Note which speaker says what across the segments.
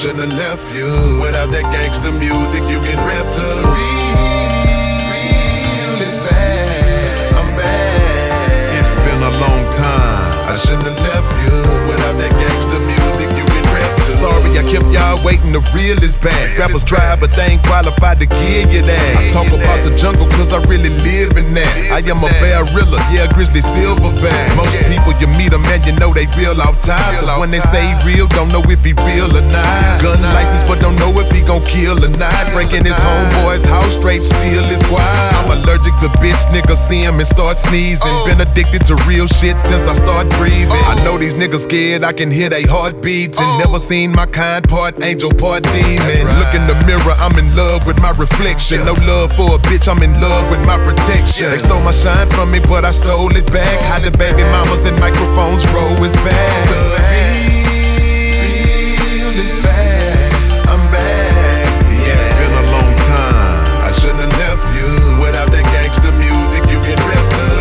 Speaker 1: shouldn't have left you. Without that gangster music, you get ripped to. Real is bad, I'm bad. It's been a long time, I shouldn't have left you. Without that gangster music, you get ripped to. Sorry, I kept y'all waiting, the real is bad. Rappers try, but they ain't qualified to give you that. I talk about the jungle, cause I really live in that. I am a barilla, yeah, grizzly silverback. Most people, you meet them and you know they real out top. Cause when they say he real, don't know if he real or not. Gun license, but don't know if he gon' kill or not. Breaking his homeboy's house, straight steal his squad. I'm allergic to bitch niggas, see him and start sneezing. Been addicted to real shit since I start breathing. I know these niggas scared, I can hear they heartbeats. And never seen my kind, part angel, part demon. Look in the mirror, I'm in love with my reflection. No love for a bitch, I'm in love with my protection. They stole my shine from me, but I stole it back. How the baby mamas and microphones roll is bad. Real is bad, I'm bad. Yeah. It's been a long time, I shouldn't have left you. Without that gangster music, you get ripped to.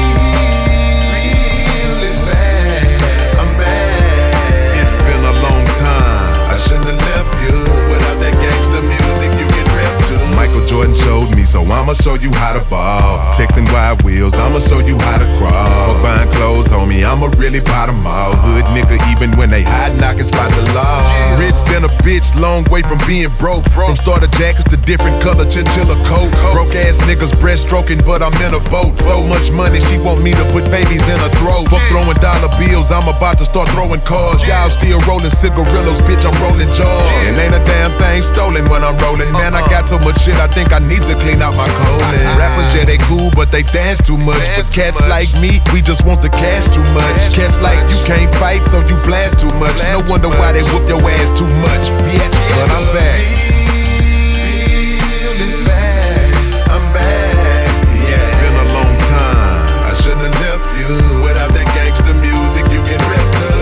Speaker 1: Real is bad, I'm bad. It's been a long time, I shouldn't have left you. Without that gangster music, you get ripped to. Michael Jordan showed me, so I'ma show you how to ball. Texting wide wheels, I'ma show you how to crawl. Fuck buying clothes, homie, I'ma really buy them all. Hood nigga, even when they hide, I can spot the law. Rich than a bitch, long way from being broke. From starter jackets to different color chinchilla coats. Broke ass niggas breaststroking, but I'm in a boat. So much money, she want me to put babies in her throat. Fuck throwing dollar bills, I'm about to start throwing cars. Y'all still rolling cigarillos, bitch, I'm rolling jaws. And ain't a damn thing stolen when I'm rolling. Man, I got so much shit, I think I need to clean out my colon. Rappers, yeah, they cool, but they dance too much. But cats like me, we just want the cash too much. Cats like you can't fight, so you blast too much. No wonder why they whoop your ass too much, bitch. But I'm back. Real is bad, I'm back. Yeah. It's been a long time, I shouldn't have left you. Without that gangster music, you get ripped to.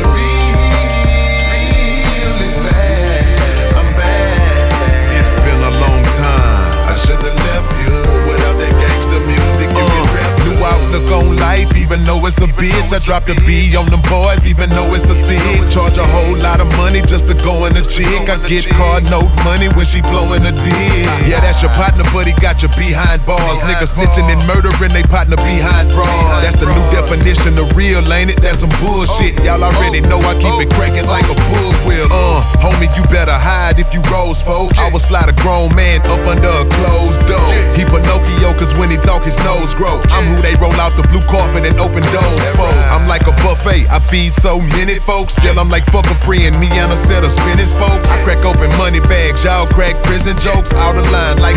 Speaker 1: Real is bad, I'm bad. It's been a long time, I shouldn't have left you. Without that gangster music, you get ripped to. New outlook on life, even though it's a bitch. I drop the B on them boys, even though it's a sin. Charge a whole lot of money just to go in a chick. I get card note money when she blowing a dick. Yeah, that's your partner, but he got you behind bars. Niggas snitching and murdering they partner behind bras. That's the new definition of real, ain't it? That's some bullshit. Y'all already know I keep it cranking like a bullwheel. Homie, you better hide if you rose, folks. I would slide a grown man up under a closed door. He Pinocchio, cause when he talk his nose grow. I'm who they roll out the blue carpet and open doors for. I'm like a buffet, I feed so many folks. Still I'm like fuck a free and me and a set of spinning spokes. I crack open money bags, y'all crack prison jokes. Out of line like